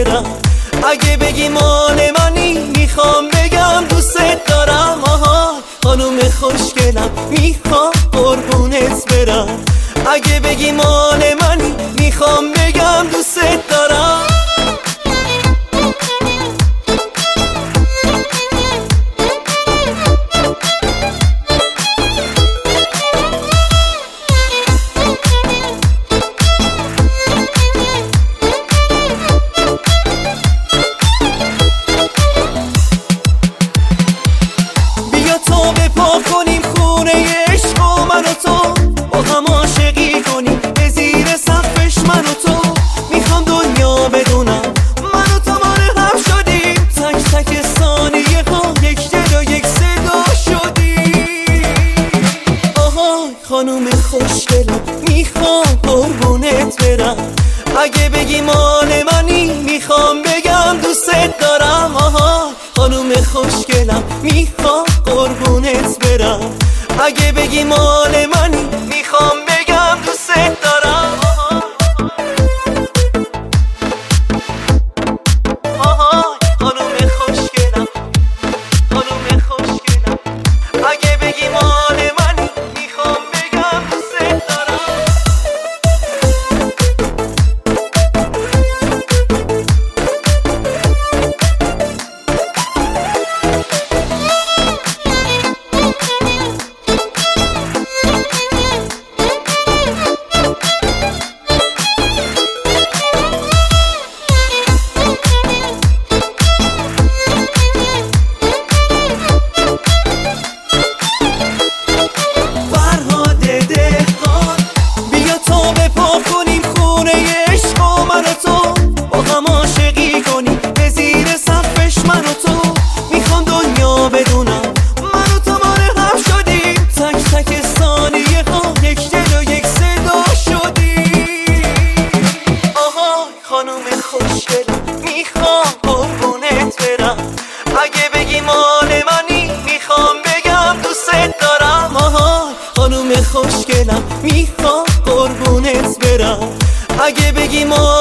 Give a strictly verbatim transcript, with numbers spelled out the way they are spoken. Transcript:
برم. اگه بگی مال منی میخوام بگم دوست دارم. آها خانوم خوشگلم میخوام قربونت برم. اگه بگی مال منی میخوام بگم دوست دارم. کنیم خونه عشق و من و تو با هم عاشقی کنیم به زیر سقفش من و تو. میخوام دنیا بدونم من و تو مال هم شدیم. تک تک ثانیه ها یک دل و یک صدا شدیم. آهای خانوم خوشگلم میخوام قربونت برم. اگه بگی مال منی میخوام بگم دوست دارم. آها خانوم خوشگلم میخوام قربونت برم. اگه بگی مال منی میخوام بگم دوست دارم. آها خانوم خوشگلم خانوم خوشگلم اگه بگی مال منی میخوام بگم دوست دارم. خانوم خوشگلم میخوام قربونت برم. اگه بگی مال منی میخوام بگم دوست دارم. آها خانوم خوشگلم میخوام قربونت برم. اگه بگی مال